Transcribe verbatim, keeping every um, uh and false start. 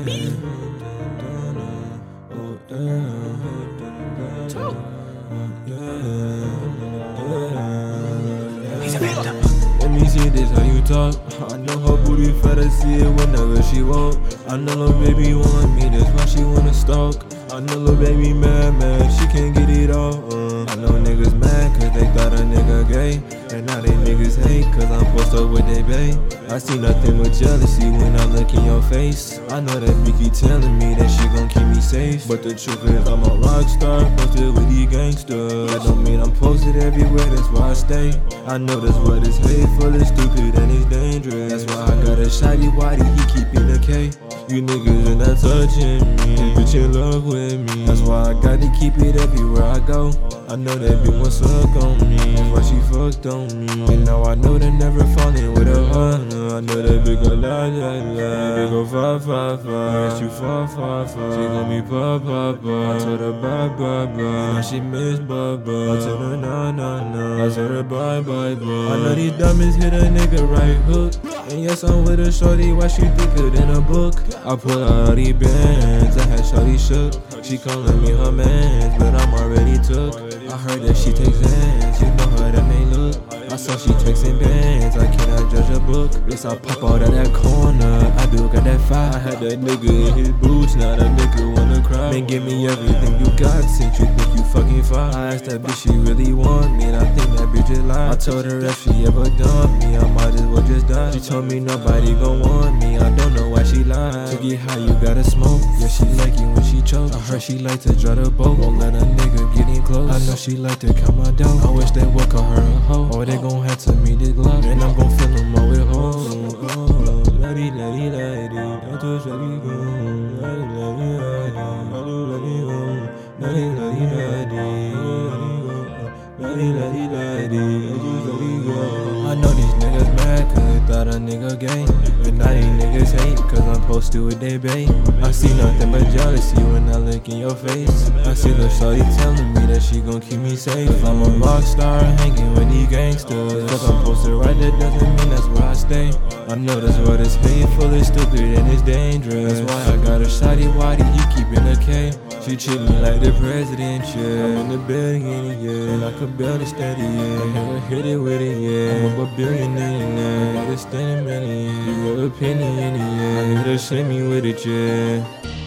Let me see this how you talk. I know her booty fat, I see it whenever she walk. I know little baby want me, that's why she wanna stalk. I know little baby mad, mad, she can't get it all. Uh, I know niggas mad cause they thought a nigga gay. And now they niggas hate cause I'm posted up with they bae. I see nothing but jealousy when I look in your face. I know that bitch keep telling me that she gon' keep me safe, but the truth is I'm a rock star, posted with these gangsters. That don't mean I'm posted everywhere, that's why I stay. I know this what is hateful, it's stupid and it's dangerous. That's why I got a shotty waddy, he keeping the K. You niggas are not touching me, bitch in love with me. That's why I gotta keep it everywhere I go. I know that bitch won't suck on me, that's why she fucked on me. And now I know they never falling with a heart. I know that bitch gon' lie, lie, lie. Bitch gon' five, five, five. She far, far, far. She gon' be pop, pop, pop. I told her bye, bye, bye. Now she miss bye, bye. I told her nah, nah, nah. I told her bye, bye, bye. I know these diamonds hit a nigga right hook. And yes, I'm with a shorty, why she thicker than a book? I pull out all these bands, I had shorty shook. She calling me her mans, but I'm already took. I heard that she takes hands, you know her that may look. I saw she texting bands, I cannot judge a book. Yes, I pop out of that corner, I do got that fire. I had that nigga in his boots, now that nigga wanna cry. Man, give me everything you got, since you think you fucking fine. I asked that bitch she really want me, and I think that bitch is lying. I told her if she ever done me, I might as well just die. She told me nobody gon' want me, I don't know why she lied. To get high you gotta smoke, yeah she like it when she choke. I heard she like to draw the boat, won't let a nigga get in close. I know she like to count my dough, I wish they would call her a hoe. Or they gon' have to meet this Glock, and I'm gon' fill them all with hoes. Lady, lady, lady, I just let it go. Lady, lady, lady, I just let it go. Lady, lady, lady, lady, lady, lady, I just let it go. I know these niggas mad cause they thought a nigga gay. But now these niggas hate cause I'm posted with they bae. I see nothing but jealousy when I look in your face. I see the shorty telling me that she gon' keep me safe. I'm a rock star hanging with these gangsters. Cause I'm posted right, that doesn't mean that's where I stay. I know this world is hateful, it's stupid and it's dangerous. That's why I got a shotty waddy, he keeping a K. She treat me like the president, yeah. I'm in the building, yeah, and I could build it steady, yeah. I never hit it with it, yeah. I'm a billionaire, yeah. I got a standing million, yeah. You got a penny in it, yeah. I need to shame me with it, yeah.